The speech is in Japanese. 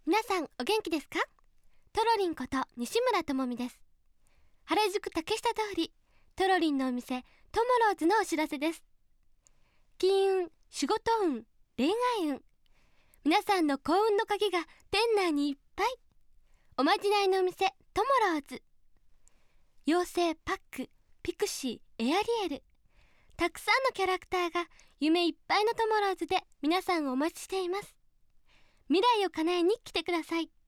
皆さんお元気ですか？トロリンこと西村智美です。原宿竹下通りトロリンのお店トモローズのお知らせです。金運、仕事運、恋愛運、皆さんの幸運の鍵が店内にいっぱい。おまじないのお店トモローズ、妖精パック、ピクシー、エアリエル、たくさんのキャラクターが夢いっぱいのトモローズで皆さんをお待ちしています。未来を叶えに来てください。